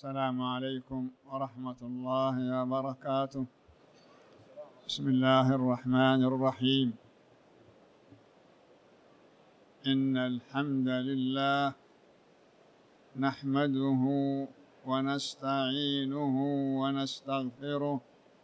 السلام عليكم ورحمة الله وبركاته. بسم الله الرحمن الرحيم. إن الحمد لله نحمده ونستعينه ونستغفره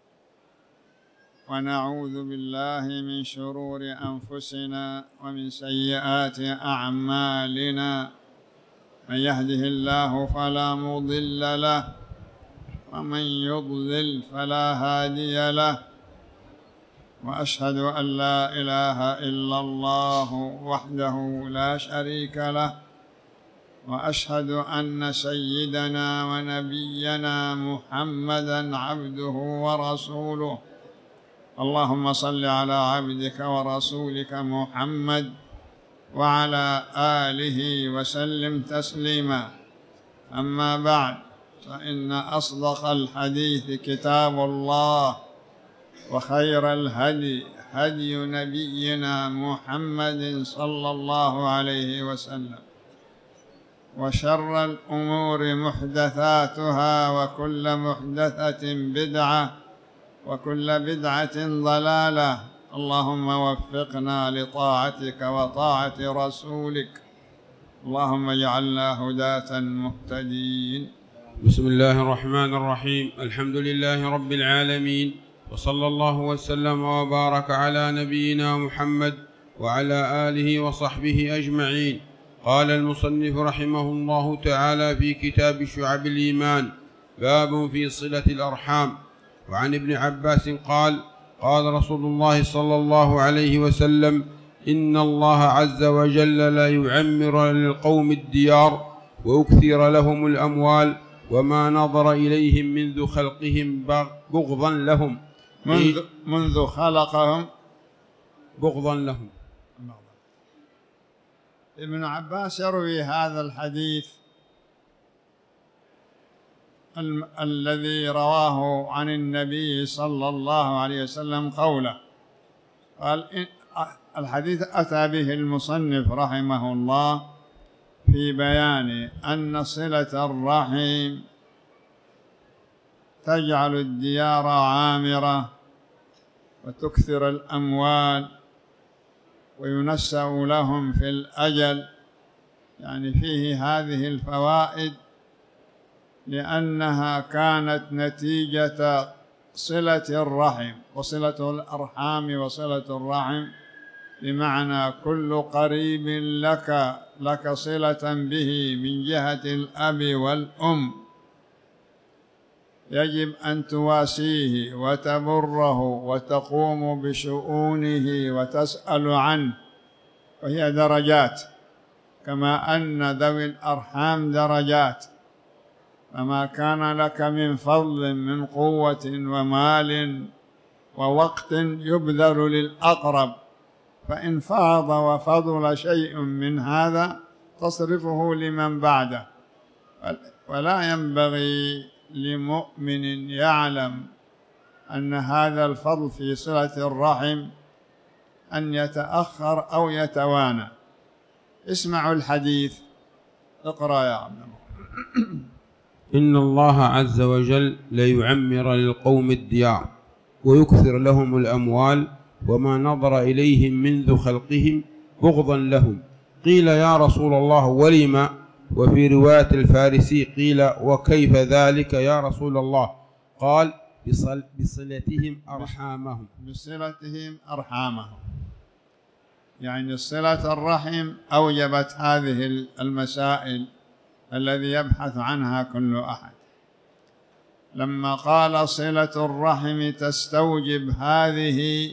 ونعوذ بالله من شرور أنفسنا ومن سيئات أعمالنا. من يهده الله فلا مضل له ومن يضلل فلا هادي له، وأشهد أن لا إله إلا الله وحده لا شريك له، وأشهد أن سيدنا ونبينا محمدًا عبده ورسوله. اللهم صل على عبدك ورسولك محمد وعلى آله وسلم تسليما. أما بعد، فإن أصدق الحديث كتاب الله، وخير الهدي هدي نبينا محمد صلى الله عليه وسلم، وشر الأمور محدثاتها، وكل محدثة بدعة، وكل بدعة ضلالة. اللهم وفقنا لطاعتك وطاعة رسولك، اللهم اجعلنا هداة مهتدين. بسم الله الرحمن الرحيم. الحمد لله رب العالمين، وصلى الله وسلم وبارك على نبينا محمد وعلى آله وصحبه أجمعين. قال المصنف رحمه الله تعالى في كتاب شعب الإيمان: باب في صلة الأرحام. وعن ابن عباس قال: قال رسول الله صلى الله عليه وسلم: إن الله عز وجل لا يعمر للقوم الديار ويكثر لهم الأموال، وما نظر إليهم منذ خلقهم بغضا لهم. منذ خلقهم بغضا لهم. ابن عباس يروي هذا الحديث الذي رواه عن النبي صلى الله عليه وسلم قوله. قال الحديث أتى به المصنف رحمه الله في بيان أن صلة الرحم تجعل الديار عامرة وتكثر الأموال وينسأ لهم في الأجل. يعني فيه هذه الفوائد لأنها كانت نتيجة صلة الرحم. وصلة الأرحام وصلة الرحم بمعنى كل قريب لك صلة به من جهة الأب والأم، يجب أن تواسيه وتبره وتقوم بشؤونه وتسأل عنه، وهي درجات، كما أن ذوي الأرحام درجات. فما كان لك من فضل من قوة ومال ووقت يبذل للأقرب، فإن فاض وفضل شيء من هذا تصرفه لمن بعده. ولا ينبغي لمؤمن يعلم أن هذا الفضل في صلة الرحم أن يتأخر أو يتوانى. اسمعوا الحديث. اقرأ يا عبد الله. إن الله عز وجل ليعمر للقوم الديار ويكثر لهم الأموال، وما نظر إليهم منذ خلقهم بغضا لهم. قيل: يا رسول الله ولم؟ وفي رواية الفارسي قيل: وكيف ذلك يا رسول الله؟ قال: بصلتهم أرحامهم. بصلتهم أرحامهم، يعني صلة الرحم أوجبت هذه المسائل الذي يبحث عنها كل أحد. لما قال صلة الرحم تستوجب هذه،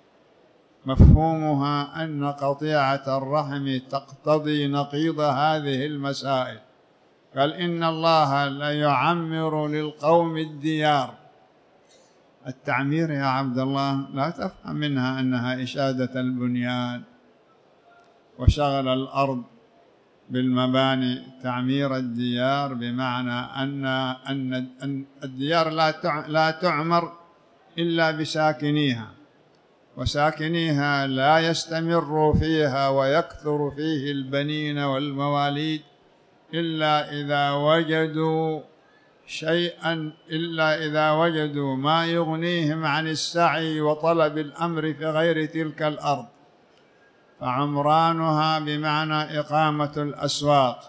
مفهومها أن قطيعة الرحم تقتضي نقيض هذه المسائل. قال: إن الله لا يعمر للقوم الديار. التعمير يا عبد الله لا تفهم منها أنها إشادة البنيان وشغل الأرض بالمباني. تعمير الديار بمعنى أن الديار لا تعمر إلا بساكنيها، وساكنيها لا يستمر فيها ويكثر فيه البنين والمواليد إلا إذا وجدوا شيئا إلا إذا وجدوا ما يغنيهم عن السعي وطلب الأمر في غير تلك الأرض، فعمرانها بمعنى إقامة الأسواق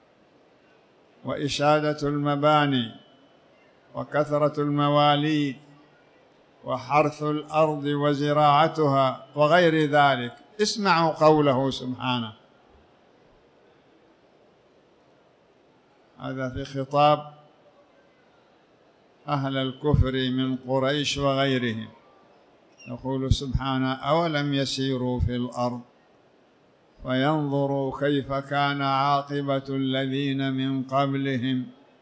وإشادة المباني وكثرة المواليد وحرث الأرض وزراعتها وغير ذلك. اسمعوا قوله سبحانه، هذا في خطاب أهل الكفر من قريش وغيرهم، يقول سبحانه: أولم يسيروا في الأرض فينظروا كيف كان عاقبة الذين من قبلهم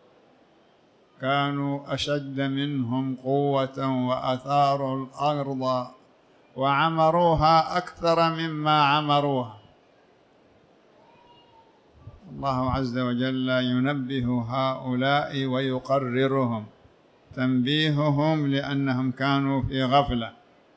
كانوا أشد منهم قوة وأثاروا الأرض وعمروها أكثر مما عمروها. الله عز وجل ينبه هؤلاء ويقررهم، تنبيههم لأنهم كانوا في غفلة،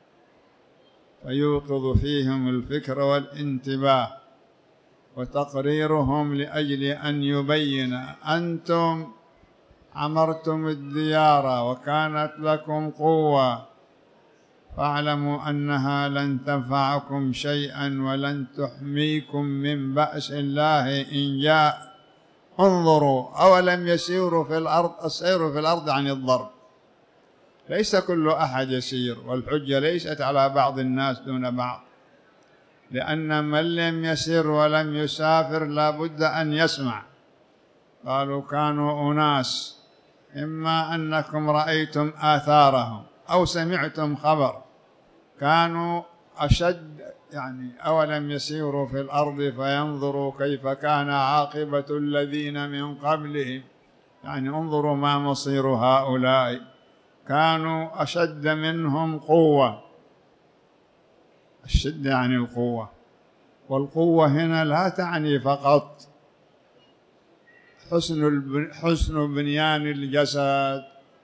فيوقظ فيهم الفكر والانتباه، وتقريرهم لأجل أن يبين: أنتم عمرتم الديار وكانت لكم قوة، فاعلموا أنها لن تنفعكم شيئا ولن تحميكم من بأس الله إن جاء. انظروا، أولم يسيروا في الأرض. السير في الأرض عن الضرب، ليس كل أحد يسير، والحجة ليست على بعض الناس دون بعض، لأن من لم يسر ولم يسافر لا بد أن يسمع. قالوا كانوا أناس إما أنكم رأيتم آثارهم أو سمعتم خبر، كانوا أشد، يعني أولم يسيروا في الأرض فينظروا كيف كان عاقبة الذين من قبلهم، يعني انظروا ما مصير هؤلاء، كانوا أشد منهم قوة. الشدة يعني القوة، والقوة هنا لا تعني فقط حسن بنيان الجسد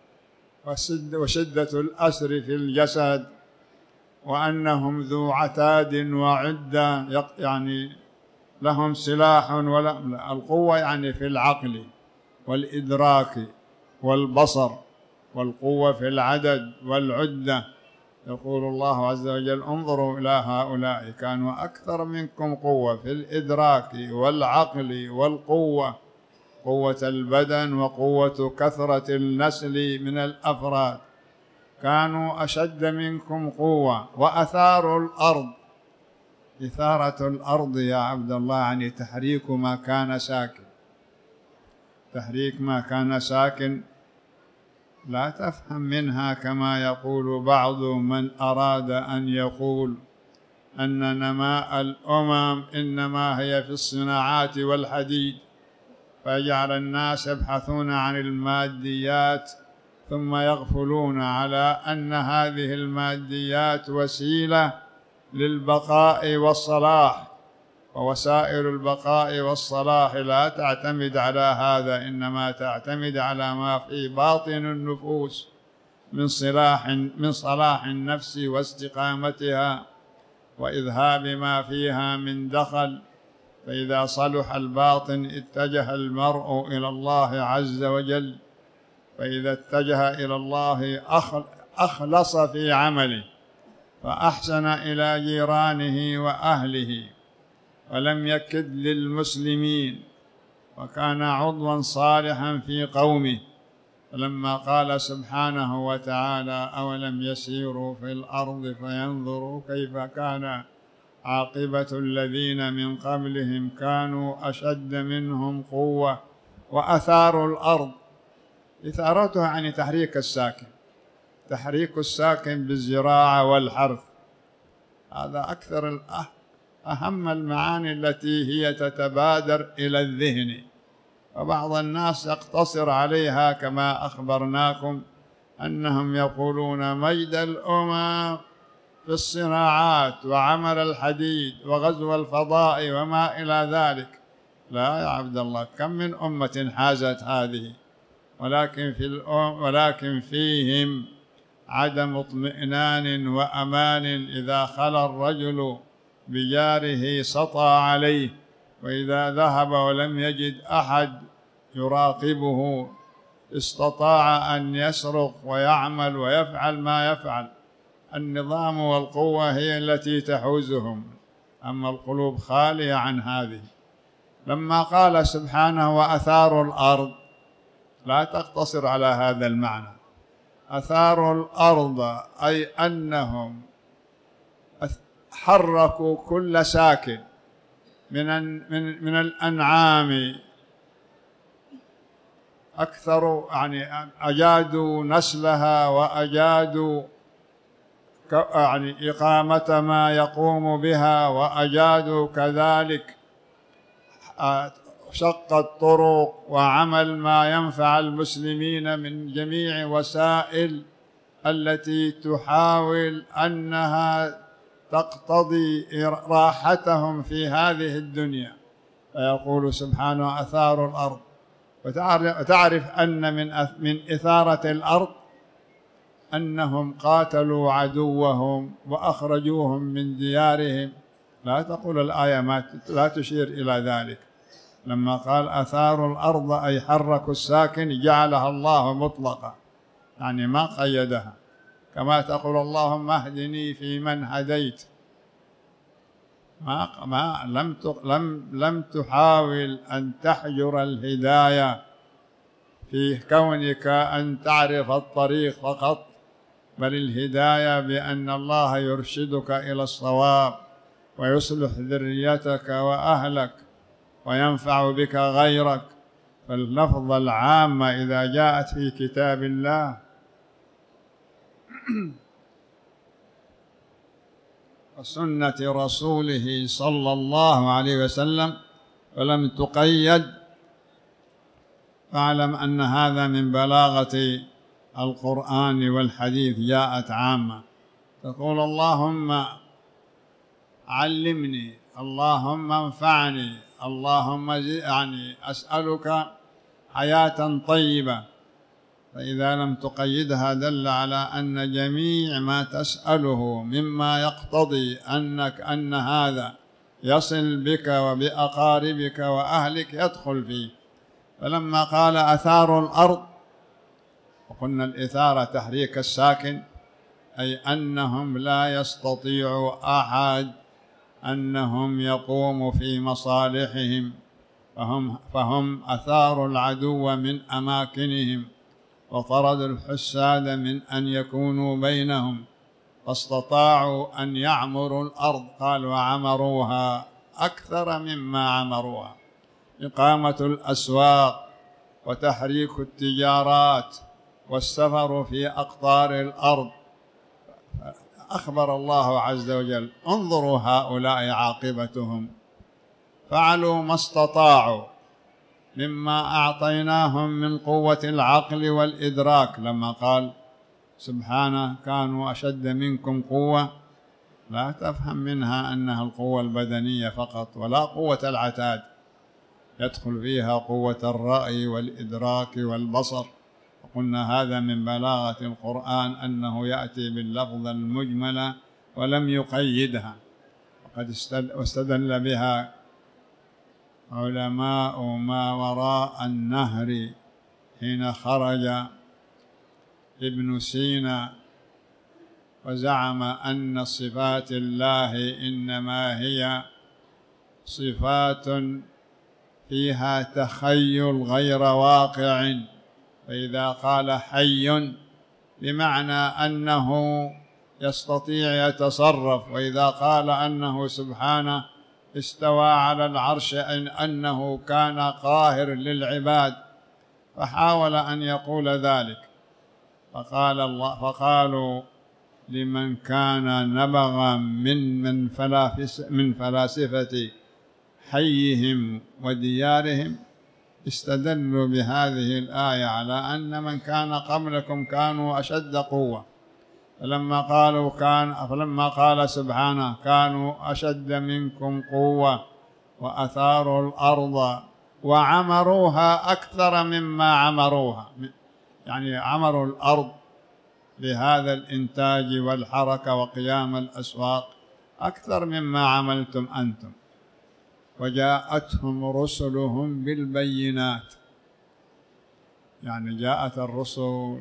وشدة الأسر في الجسد وأنهم ذو عتاد وعدة، يعني لهم سلاح ولا لا. القوة يعني في العقل والإدراك والبصر، والقوة في العدد والعدة. يقول الله عز وجل: انظروا إلى هؤلاء كانوا أكثر منكم قوة في الإدراك والعقل والقوة، قوة البدن وقوة كثرة النسل من الأفراد، كانوا أشد منكم قوة وأثاروا الأرض. إثارة الأرض يا عبد الله يعني تحريك ما كان ساكن. تحريك ما كان ساكن لا تفهم منها كما يقول بعض من أراد أن يقول أن نماء الأمم إنما هي في الصناعات والحديد، فيجعل الناس يبحثون عن الماديات ثم يغفلون على أن هذه الماديات وسيلة للبقاء والصلاح، ووسائل البقاء والصلاح لا تعتمد على هذا، إنما تعتمد على ما في باطن النفوس من صلاح النفس واستقامتها وإذهاب ما فيها من دخل. فإذا صلح الباطن اتجه المرء إلى الله عز وجل، فإذا اتجه إلى الله أخلص في عمله، فأحسن إلى جيرانه وأهله، ولم يكد للمسلمين، وكان عضوا صالحا في قومه. فلما قال سبحانه وتعالى: أولم يسيروا في الأرض فينظروا كيف كان عاقبة الذين من قبلهم كانوا أشد منهم قوة وأثاروا الأرض. إثارتها يعني تحريك الساكن، تحريك الساكن بالزراعة والحرث. هذا أكثر أهم المعاني التي هي تتبادر إلى الذهن، وبعض الناس يقتصر عليها كما أخبرناكم أنهم يقولون مجد الأمم في الصناعات وعمل الحديد وغزو الفضاء وما إلى ذلك. لا يا عبد الله، كم من أمة حازت هذه، ولكن فيهم عدم اطمئنان وأمان. إذا خلا الرجل بجاره سطى عليه، وإذا ذهب ولم يجد أحد يراقبه استطاع أن يسرق ويعمل ويفعل ما يفعل. النظام والقوة هي التي تحوزهم، أما القلوب خالية عن هذه. لما قال سبحانه وأثاروا الأرض، لا تقتصر على هذا المعنى. أثاروا الأرض أي أنهم حركوا كل ساكن من الأنعام، أكثر يعني أجادوا نسلها وأجادوا يعني إقامة ما يقوم بها، وأجادوا كذلك شق الطرق وعمل ما ينفع المسلمين من جميع وسائل التي تحاول أنها تقتضي راحتهم في هذه الدنيا. فيقول سبحانه أثاروا الأرض. وتعرف أن من إثارة الأرض أنهم قاتلوا عدوهم وأخرجوهم من ديارهم. لا تقول الآية لا تشير إلى ذلك. لما قال أثاروا الأرض أي حركوا الساكن، جعلها الله مطلقة، يعني ما قيدها، كما تقول اللهم اهدني فيمن هديت. لم تحاول أن تحجر الهداية في كونك أن تعرف الطريق فقط، بل الهداية بأن الله يرشدك إلى الصواب ويصلح ذريتك وأهلك وينفع بك غيرك. فاللفظة العامة إذا جاءت في كتاب الله وسنة رسوله صلى الله عليه وسلم ولم تقيد، فاعلم أن هذا من بلاغة القرآن والحديث، جاءت عامة. تقول اللهم علمني، اللهم انفعني، اللهم يعني أسألك حياة طيبة. فإذا لم تقيدها دل على أن جميع ما تسأله مما يقتضي أن هذا يصل بك وبأقاربك وأهلك يدخل فيه. فلما قال أثاروا الأرض، وقلنا الإثارة تحريك الساكن، أي أنهم لا يستطيع أحد أنهم يقوموا في مصالحهم، فهم أثاروا العدو من أماكنهم وطردوا الحساد من أن يكونوا بينهم، فاستطاعوا أن يعمروا الأرض. قال وعمروها أكثر مما عمروها، إقامة الأسواق وتحريك التجارات والسفر في أقطار الأرض. أخبر الله عز وجل انظروا هؤلاء عاقبتهم، فعلوا ما استطاعوا مما أعطيناهم من قوة العقل والإدراك. لما قال سبحانه كانوا أشد منكم قوة، لا تفهم منها أنها القوة البدنية فقط، ولا قوة العتاد، يدخل فيها قوة الرأي والإدراك والبصر. وقلنا هذا من بلاغة القرآن أنه يأتي باللفظ المجملة ولم يقيدها، وقد استدل بها علماء ما وراء النهر حين خرج ابن سينا وزعم أن صفات الله إنما هي صفات فيها تخيل غير واقع. فإذا قال حي بمعنى أنه يستطيع يتصرف، وإذا قال أنه سبحانه استوى على العرش أنه كان قاهر للعباد، فحاول أن يقول ذلك. فقالوا لمن كان نبغا من فلاسفة حيهم وديارهم استدلوا بهذه الآية على أن من كان قبلكم كانوا أشد قوة. فلما قال سبحانه كانوا أشد منكم قوة وأثاروا الأرض وعمروها أكثر مما عمروها، يعني عمروا الأرض بهذا الإنتاج والحركة وقيام الأسواق أكثر مما عملتم أنتم. وجاءتهم رسلهم بالبينات، يعني جاءت الرسل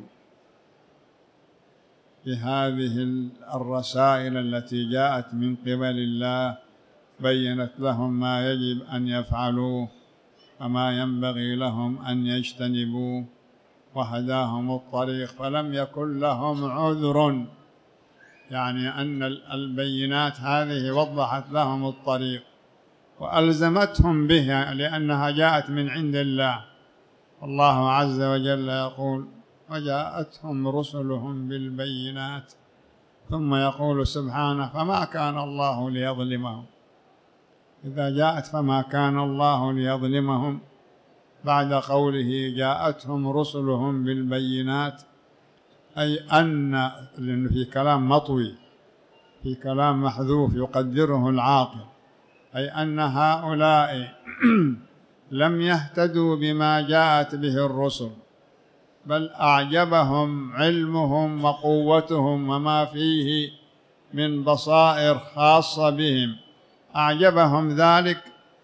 بهذه الرسائل التي جاءت من قبل الله، بينت لهم ما يجب أن يفعلوه وما ينبغي لهم أن يجتنبوه، وهداهم الطريق، فلم يكن لهم عذر، يعني أن البينات هذه وضحت لهم الطريق وألزمتهم بها لأنها جاءت من عند الله. الله عز وجل يقول: وجاءتهم رسلهم بالبينات، ثم يقول سبحانه: فما كان الله ليظلمهم. إذا جاءت فما كان الله ليظلمهم بعد قوله جاءتهم رسلهم بالبينات، أي أن، لأن في كلام مطوي، في كلام محذوف يقدره العاقل، أي أن هؤلاء لم يهتدوا بما جاءت به الرسل، بل أعجبهم علمهم وقوتهم وما فيه من بصائر خاصة بهم، أعجبهم ذلك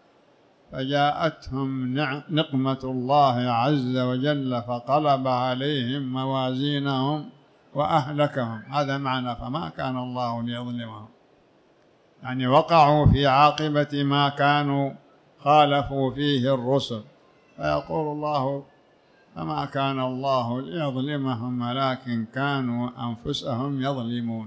فجاءتهم نقمة الله عز وجل فقلب عليهم موازينهم وأهلكهم. هذا معنى فما كان الله ليظلمهم، يعني وقعوا في عاقبة ما كانوا خالفوا فيه الرسل، فيقول الله: فما كان الله ليظلمهم ولكن كانوا أنفسهم يظلمون.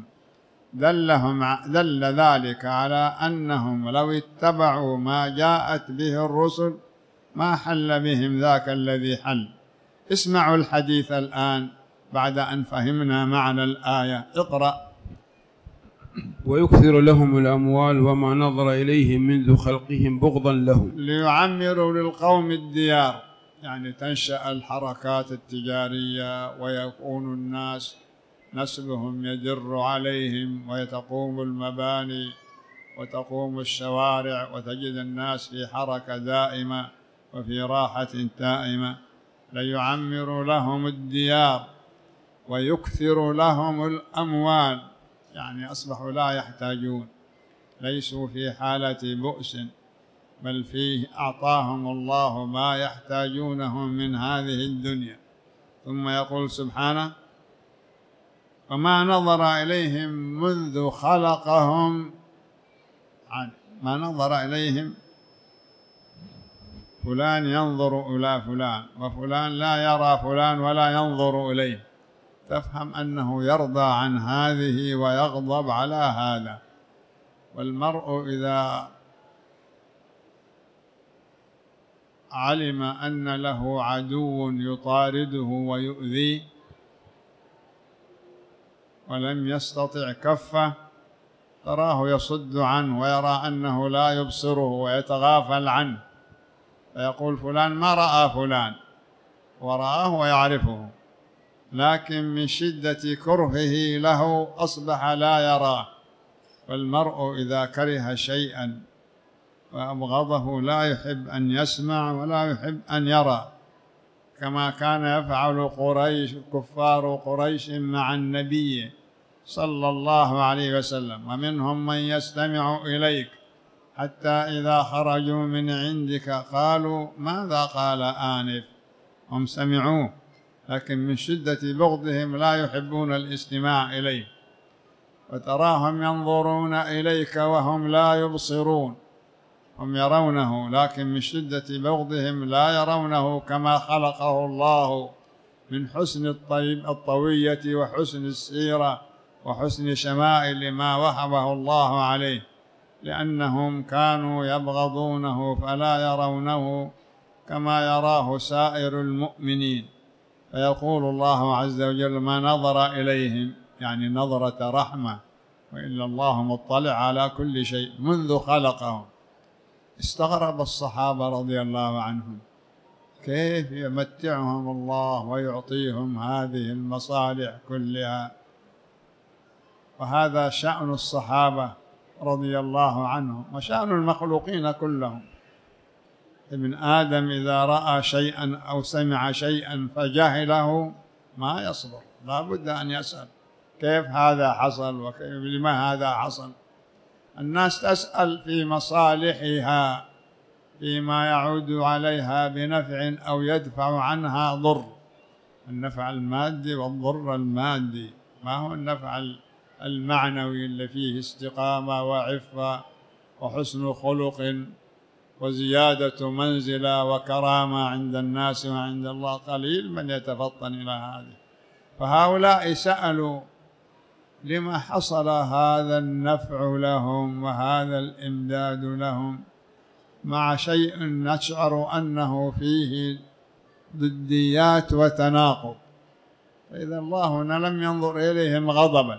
دل ذلك على أنهم لو اتبعوا ما جاءت به الرسل ما حل بهم ذاك الذي حل. اسمعوا الحديث الآن بعد أن فهمنا معنى الآية. اقرأ. ويكثر لهم الأموال وما نظر إليهم منذ خلقهم بغضا لهم. ليعمروا للقوم الديار، يعني تنشأ الحركات التجارية ويكون الناس نسلهم يدر عليهم، وتقوم المباني وتقوم الشوارع، وتجد الناس في حركة دائمة وفي راحة دائمة. ليعمر لهم الديار ويكثر لهم الأموال، يعني أصبحوا لا يحتاجون، ليسوا في حالة بؤس، بل فيه أعطاهم الله ما يحتاجونه من هذه الدنيا. ثم يقول سبحانه: وما نظر إليهم منذ خلقهم، ما نظر إليهم، فلان ينظر إلى فلان وفلان لا يرى فلان ولا ينظر إليه، تفهم أنه يرضى عن هذه ويغضب على هذا. والمرء إذا علم أن له عدو يطارده ويؤذيه ولم يستطع كفه، تراه يصد عنه ويرى أنه لا يبصره ويتغافل عنه، فيقول فلان ما رأى فلان، ورآه ويعرفه، لكن من شدة كرهه له أصبح لا يراه. والمرء إذا كره شيئا وأبغضه لا يحب أن يسمع ولا يحب أن يرى، كما كان يفعل كفار قريش مع النبي صلى الله عليه وسلم. ومنهم من يستمع إليك حتى إذا خرجوا من عندك قالوا ماذا قال آنف، هم سمعوه لكن من شدة بغضهم لا يحبون الاستماع إليه. وتراهم ينظرون إليك وهم لا يبصرون، هم يرونه لكن من شدة بغضهم لا يرونه كما خلقه الله من حسن الطوية وحسن السيرة وحسن شمائل ما وهبه الله عليه، لأنهم كانوا يبغضونه فلا يرونه كما يراه سائر المؤمنين. فيقول الله عز وجل: ما نظر إليهم، يعني نظرة رحمة، وإلا الله مطلع على كل شيء منذ خلقهم. استغرب الصحابة رضي الله عنهم كيف يمتعهم الله ويعطيهم هذه المصالح كلها. وهذا شأن الصحابة رضي الله عنهم وشأن المخلوقين كلهم. ابن آدم إذا رأى شيئا أو سمع شيئا فجهله ما يصبر، لا بد أن يسأل كيف هذا حصل وكيف لما هذا حصل. الناس تسأل في مصالحها، فيما يعود عليها بنفع أو يدفع عنها ضر، النفع المادي والضر المادي، ما هو النفع المعنوي اللي فيه استقامة وعفة وحسن خلق وزيادة منزلة وكرامة عند الناس وعند الله. قليل من يتفطن إلى هذه. فهؤلاء سألوا لما حصل هذا النفع لهم وهذا الإمداد لهم مع شيء نشعر أنه فيه ضديات وتناقض، فإذا الله هنا لم ينظر إليهم غضبا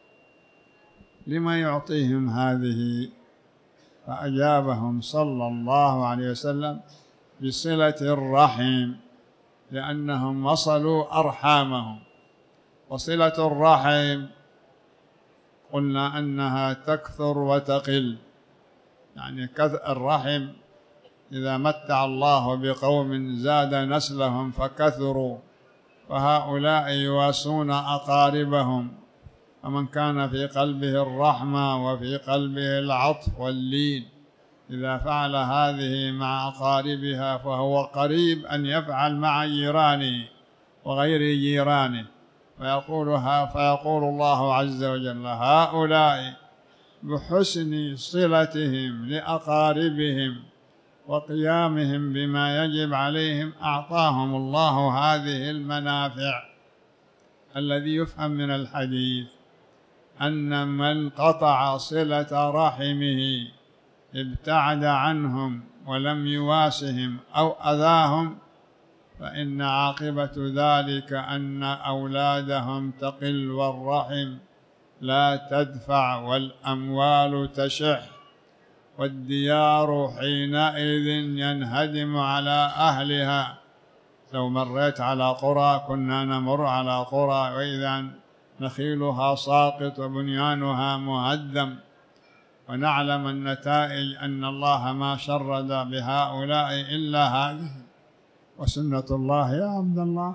لما يعطيهم هذه؟ فأجابهم صلى الله عليه وسلم بصلة الرحم، لأنهم وصلوا أرحامهم. وصلة الرحم قلنا أنها تكثر وتقل، يعني الرحم إذا متع الله بقوم زاد نسلهم فكثروا، فهؤلاء يواسون أقاربهم. فمن كان في قلبه الرحمة وفي قلبه العطف واللين إذا فعل هذه مع أقاربها فهو قريب أن يفعل مع جيرانه وغير جيرانه. فيقول الله عز وجل: هؤلاء بحسن صلتهم لأقاربهم وقيامهم بما يجب عليهم أعطاهم الله هذه المنافع. الذي يفهم من الحديث أن من قطع صلة رحمه ابتعد عنهم ولم يواسهم أو أذاهم، فإن عاقبة ذلك أن أولادهم تقل والرحم لا تدفع والأموال تشح، والديار حينئذ ينهدم على أهلها. لو مريت على قرى، كنا نمر على قرى وإذا نخيلها ساقط وبنيانها مهدم، ونعلم النتائج أن الله ما شرد بهؤلاء إلا هذه. وسنة الله يا عبد الله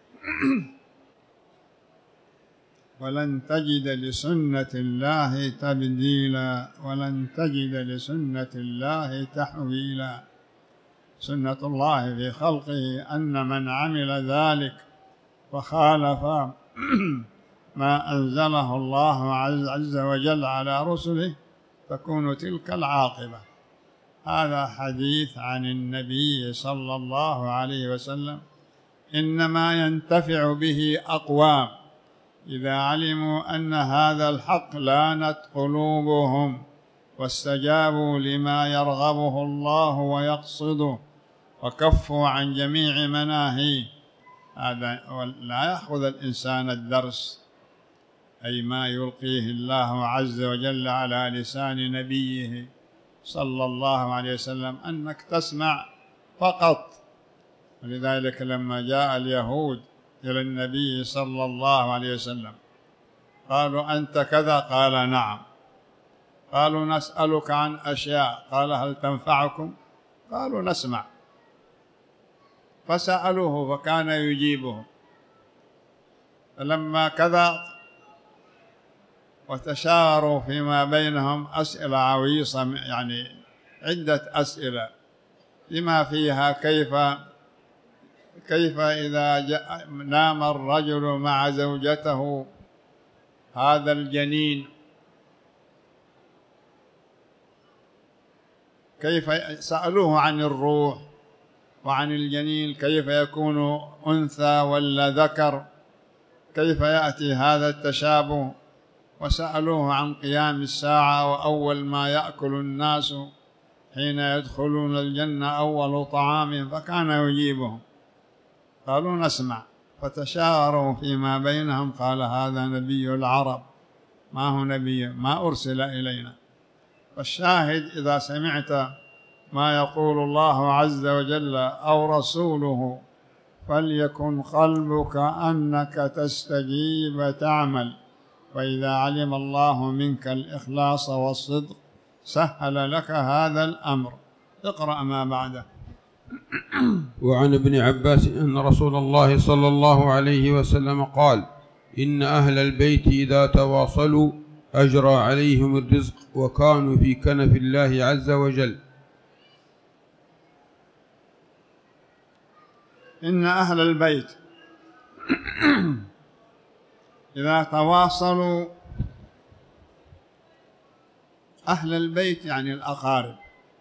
ولن تجد لسنة الله تبديلا ولن تجد لسنة الله تحويلا. سنة الله في خلقه أن من عمل ذلك وخالف ما أنزله الله عز وجل على رسله تكون تلك العاقبة. هذا حديث عن النبي صلى الله عليه وسلم، إنما ينتفع به أقوام إذا علموا أن هذا الحق لانت قلوبهم واستجابوا لما يرغبه الله ويقصده وكفوا عن جميع مناهيه. هذا لا يأخذ الإنسان الدرس، أي ما يلقيه الله عز وجل على لسان نبيه صلى الله عليه وسلم، أنك تسمع فقط. ولذلك لما جاء اليهود إلى النبي صلى الله عليه وسلم قالوا: أنت كذا؟ قال: نعم. قالوا: نسألك عن أشياء. قال: هل تنفعكم؟ قالوا: نسمع. فسألوه فكان يجيبهم. فلما كذا وتشاوروا فيما بينهم أسئلة عويصة، يعني عدة أسئلة بما فيها كيف إذا نام الرجل مع زوجته هذا الجنين، كيف سألوه عن الروح وعن الجنين، كيف يكون أنثى ولا ذكر، كيف يأتي هذا التشابه. وسألوه عن قيام الساعة وأول ما يأكل الناس حين يدخلون الجنة أول طعام، فكان يجيبهم. قالوا: نسمع. فتشاوروا فيما بينهم، قال: هذا نبي العرب، ما هو نبي، ما أرسل إلينا. فالشاهد إذا سمعت ما يقول الله عز وجل أو رسوله فليكن قلبك أنك تستجيب تعمل، وإذا علم الله منك الإخلاص والصدق سهل لك هذا الأمر. اقرأ ما بعده. وعن ابن عباس أن رسول الله صلى الله عليه وسلم قال: إن أهل البيت إذا تواصلوا أجرى عليهم الرزق وكانوا في كنف الله عز وجل. إن أهل البيت إذا تواصلوا أهل البيت يعني الأقارب،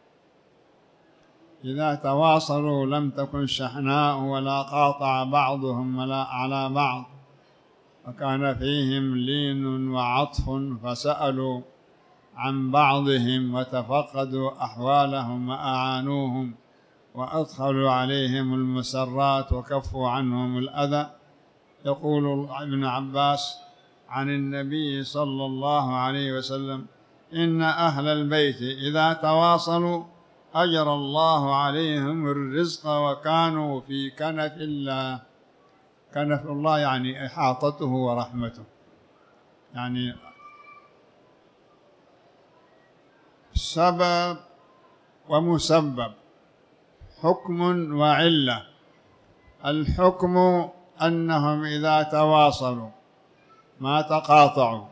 إذا تواصلوا لم تكن شحناء ولا قاطع بعضهم ولا على بعض، وكان فيهم لين وعطف، فسألوا عن بعضهم وتفقدوا أحوالهم وأعانوهم وأدخلوا عليهم المسرات وكفوا عنهم الأذى. يقول ابن عباس عن النبي صلى الله عليه وسلم: إن أهل البيت إذا تواصلوا أجرى الله عليهم الرزق وكانوا في كنف الله. كنف الله يعني إحاطته ورحمته، يعني سبب ومسبب، حكم وعلة. الحكم أنهم إذا تواصلوا ما تقاطعوا،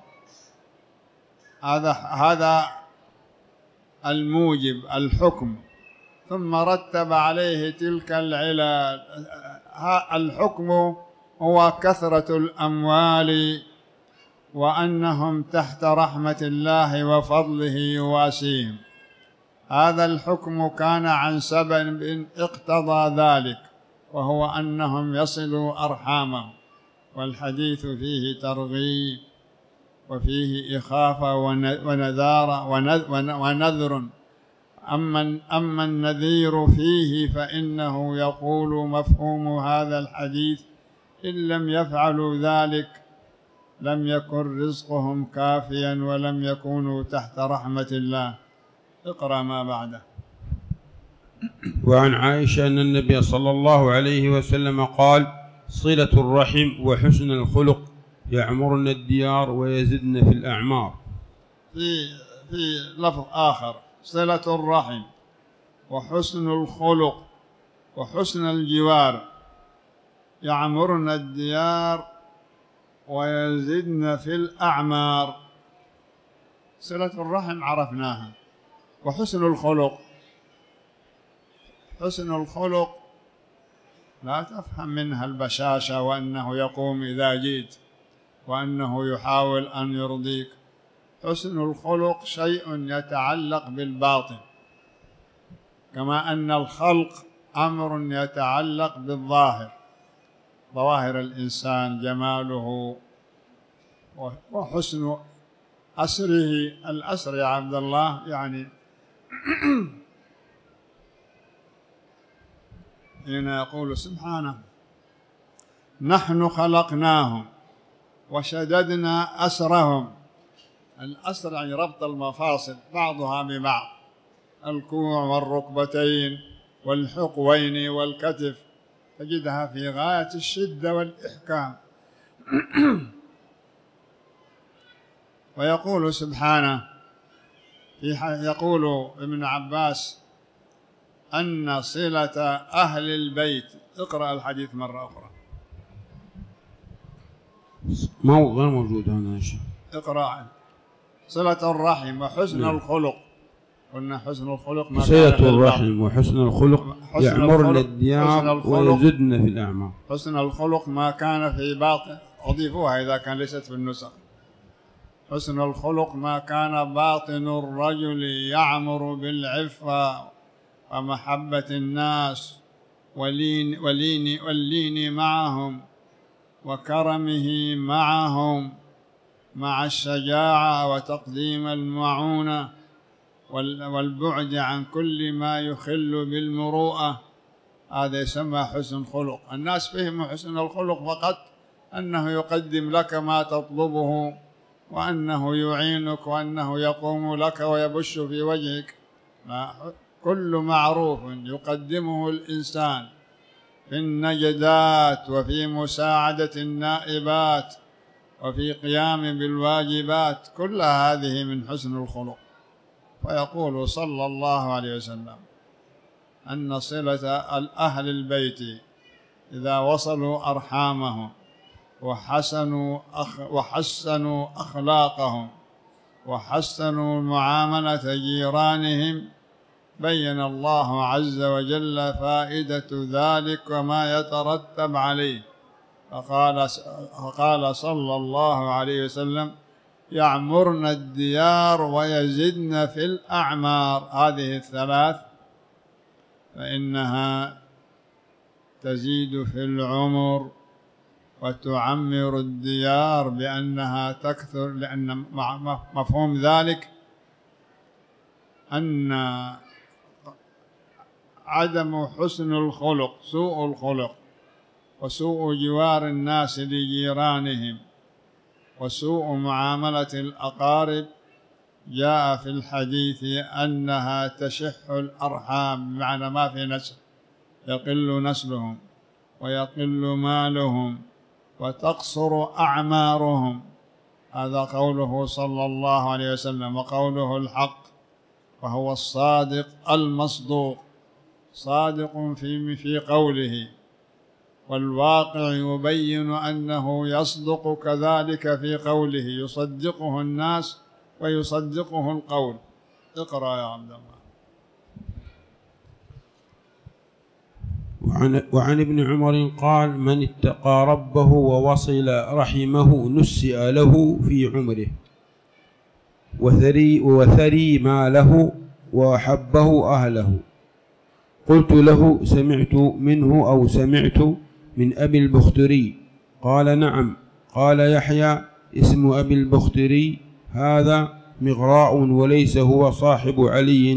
هذا الموجب الحكم، ثم رتب عليه تلك العلل. الحكم هو كثرة الأموال وأنهم تحت رحمة الله وفضله يواسيهم. هذا الحكم كان عن سبب اقتضى ذلك، وهو أنهم يصلوا أرحامهم، والحديث فيه ترغيب وفيه إخافة ونذارة ونذر. أما النذير فيه فإنه يقول مفهوم هذا الحديث: إن لم يفعلوا ذلك لم يكن رزقهم كافيا ولم يكونوا تحت رحمة الله. اقرأ ما بعده. وعن عائشة أن النبي صلى الله عليه وسلم قال: صلة الرحم وحسن الخلق يعمرن الديار ويزدن في الأعمار. في لفظ آخر: صلة الرحم وحسن الخلق وحسن الجوار يعمرن الديار ويزدن في الأعمار. صلة الرحم عرفناها، وحسن الخلق، حسن الخلق لا تفهم منها البشاشة وأنه يقوم إذا جيت وأنه يحاول أن يرضيك. حسن الخلق شيء يتعلق بالباطن، كما أن الخلق أمر يتعلق بالظاهر، ظواهر الإنسان، جماله وحسن أسره. الأسر يا عبد الله يعني هنا يقول سبحانه: نحن خلقناهم وشددنا أسرهم. الأسر يعني ربط المفاصل بعضها ببعض، الكوع والركبتين والحقوين والكتف، تجدها في غاية الشدة والإحكام. ويقول سبحانه يقول ابن عباس أن صلة أهل البيت. اقرأ الحديث مرة أخرى. غير موجود هنا يا شيخ. اقرأ. صلة الرحم وحسن الخلق. قلنا حسن الخلق ما صلة الرحم وحسن الخلق يعمرن الديار ويزدن في الأعمار. حسن الخلق ما كان في باطن، أضيفوها إذا كان ليست في النسخ. حسن الخلق ما كان باطن الرجل يعمر بالعفة ومحبة الناس واللين معهم وكرمه معهم، مع الشجاعة وتقديم المعونة والبعد عن كل ما يخل بالمروءة. هذا يسمى حسن خلق. الناس فهموا حسن الخلق فقط أنه يقدم لك ما تطلبه، وأنه يعينك، وأنه يقوم لك ويبش في وجهك. كل معروف يقدمه الإنسان في النجدات وفي مساعدة النائبات وفي قيام بالواجبات، كل هذه من حسن الخلق. فيقول صلى الله عليه وسلم أن صلة أهل البيت إذا وصلوا أرحامهم وحسنوا أخلاقهم وحسنوا معاملة جيرانهم، بين الله عز وجل فائدة ذلك وما يترتب عليه. فقال صلى الله عليه وسلم: يعمرن الديار ويزدن في الأعمار. هذه الثلاث فإنها تزيد في العمر وتعمر الديار بأنها تكثر، لأن مفهوم ذلك أن عدم حسن الخلق، سوء الخلق وسوء جوار الناس لجيرانهم وسوء معاملة الأقارب جاء في الحديث أنها تشح الأرحام، بمعنى ما في نسل، يقل نسلهم ويقل مالهم وتقصر أعمارهم. هذا قوله صلى الله عليه وسلم، وقوله الحق، وهو الصادق المصدوق، صادق في قوله، والواقع يبين أنه يصدق كذلك في قوله، يصدقه الناس ويصدقه القول. اقرأ يا عبد الله. وعن ابن عمر قال: من اتقى ربه ووصل رحمه نسئ له في عمره وثري ماله وأحبه أهله. قلت له: سمعت منه أو سمعت من أبي البختري؟ قال: نعم. قال يحيى: اسم أبي البختري هذا مغراء وليس هو صاحب علي.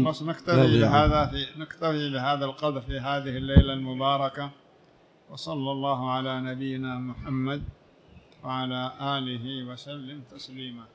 نكتفي بهذا القدر في هذه الليلة المباركة، وصلى الله على نبينا محمد وعلى آله وسلم تسليما.